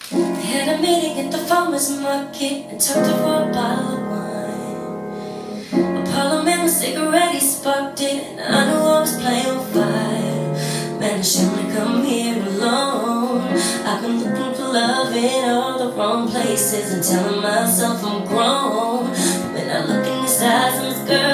They had a meeting at the farmer's market and talked over a bottle of wine. Apollo man with cigarette, he sparked it, and I knew I was playing with fire. Man, I shouldn't come here alone. I've been looking for love in all the wrong places and telling myself I'm grown. But when I look in his eyes, I'm this girl